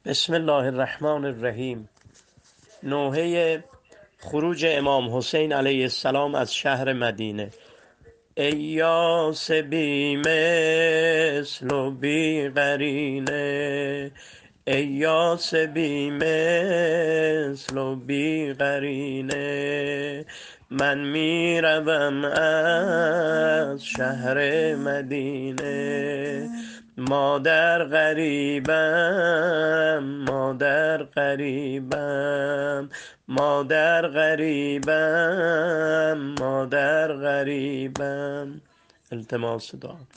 بسم الله الرحمن الرحیم. نوحه خروج امام حسین علیه السلام از شهر مدینه. ای یاس بی مثل و بی قرینه، ای یاس بی مثل و بی قرینه، من میروم از شهر مدینه. مادر غریبم، مادر غریبم، مادر غریبم، مادر غریبم. التماس دعا.